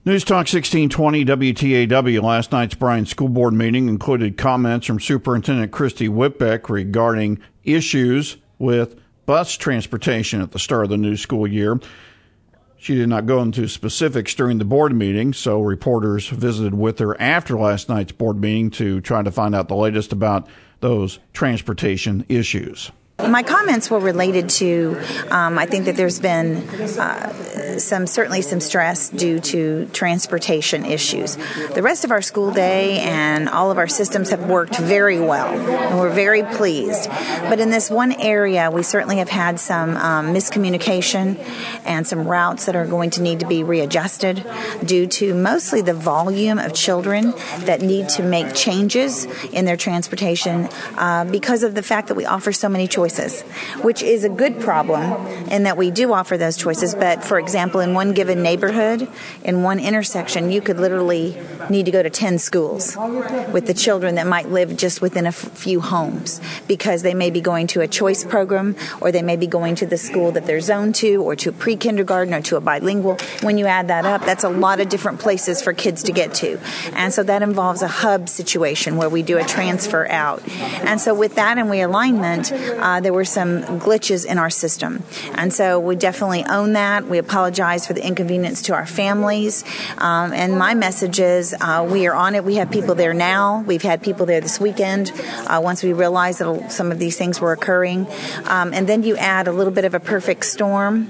News Talk 1620 WTAW. Last night's Bryan School Board meeting included comments from Superintendent Christy Whitbeck regarding issues with bus transportation at the start of the new school year. She did not go into specifics during the board meeting, so reporters visited with her after last night's board meeting to try to find out the latest about those transportation issues. My comments were related to, I think that there's been certainly some stress due to transportation issues. The rest of our school day and all of our systems have worked very well, and we're very pleased. But in this one area, we certainly have had some miscommunication and some routes that are going to need to be readjusted due to mostly the volume of children that need to make changes in their transportation because of the fact that we offer so many choices, which is a good problem in that we do offer those choices. But for example, in one given neighborhood, in one intersection, you could literally need to go to 10 schools with the children that might live just within a few homes because they may be going to a choice program or they may be going to the school that they're zoned to or to a pre-kindergarten or to a bilingual. When you add that up, that's a lot of different places for kids to get to. And so that involves a hub situation where we do a transfer out. And so with that and realignment, there were some glitches in our system. And so we definitely own that. We apologize for the inconvenience to our families. And my message is we are on it. We have people there now. We've had people there this weekend once we realized that some of these things were occurring. And then you add a little bit of a perfect storm,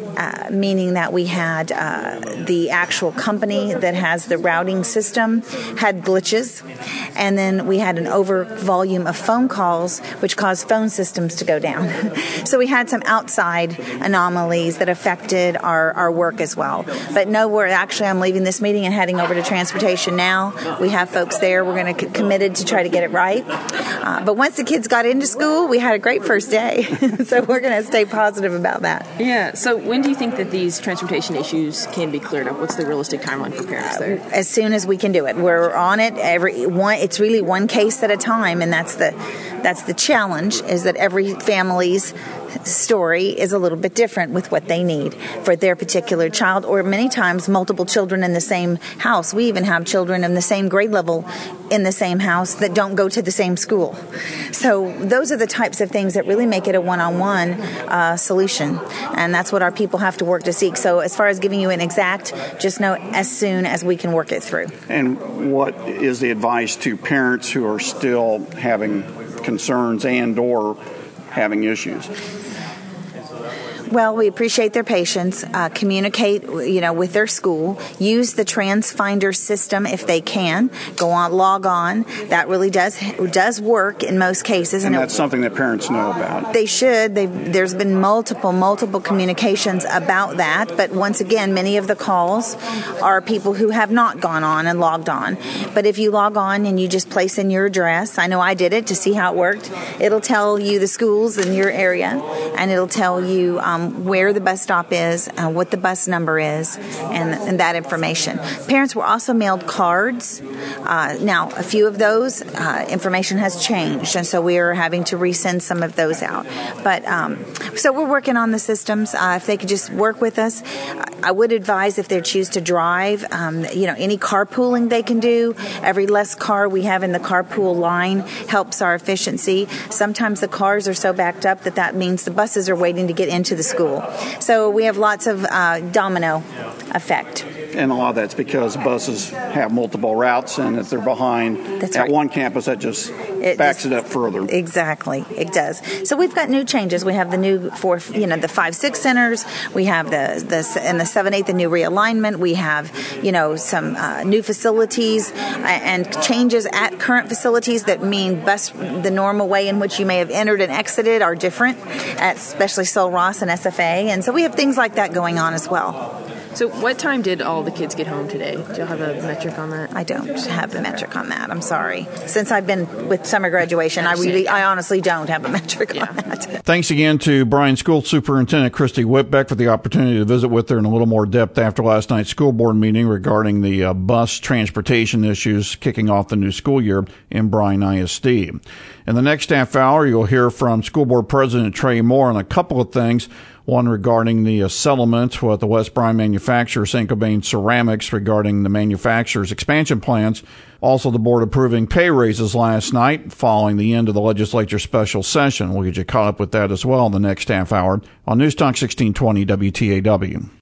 meaning that we had the actual company that has the routing system had glitches. And then we had an over volume of phone calls, which caused phone systems to go down. So we had some outside anomalies that affected our work as well. But no, I'm leaving this meeting and heading over to transportation now. We have folks there. We're going to committed to try to get it right. But once the kids got into school, we had a great first day. So we're going to stay positive about that. Yeah. So when do you think that these transportation issues can be cleared up? What's the realistic timeline for parents there? As soon as we can do it. We're on it. It's really one case at a time, and that's the challenge, is that every family's story is a little bit different with what they need for their particular child, or many times multiple children in the same house. We even have children in the same grade level in the same house that don't go to the same school. So those are the types of things that really make it a one-on-one solution, and that's what our people have to work to seek. So as far as giving you an exact, just know as soon as we can work it through. And what is the advice to parents who are still having concerns and or having issues? Well, we appreciate their patience. Communicate, with their school. Use the TransFinder system if they can. Go on, log on. That really does work in most cases, and that's something that parents know about. They should. There's been multiple communications about that. But once again, many of the calls are people who have not gone on and logged on. But if you log on and you just place in your address, I know I did it to see how it worked. It'll tell you the schools in your area, and it'll tell you where the bus stop is, what the bus number is, and that information. Parents were also mailed cards. Now, a few of those information has changed, and so we are having to resend some of those out. But so we're working on the systems. If they could just work with us, I would advise if they choose to drive, any carpooling they can do. Every less car we have in the carpool line helps our efficiency. Sometimes the cars are so backed up that means the buses are waiting to get into the school. So we have lots of domino effect. And a lot of that's because buses have multiple routes, and if they're behind one campus, that just backs it up further. Exactly, it does. So we've got new changes. We have the new the 5-6 centers. We have in the 7-8 the new realignment. We have some new facilities and changes at current facilities that mean the normal way in which you may have entered and exited are different, especially Sul Ross and SFA, and so we have things like that going on as well. So what time did all the kids get home today? Do you have a metric on that? I don't have a metric on that. I'm sorry. Since I've been with summer graduation, I honestly don't have a metric on that. Thanks again to Bryan School Superintendent Christy Whitbeck for the opportunity to visit with her in a little more depth after last night's school board meeting regarding the bus transportation issues kicking off the new school year in Bryan ISD. In the next half hour, you'll hear from School Board President Trey Moore on a couple of things. one regarding the settlement with the West Bryan manufacturer, Saint-Gobain Ceramics, regarding the manufacturer's expansion plans. Also, the board approving pay raises last night following the end of the legislature's special session. We'll get you caught up with that as well in the next half hour on News Talk 1620 WTAW.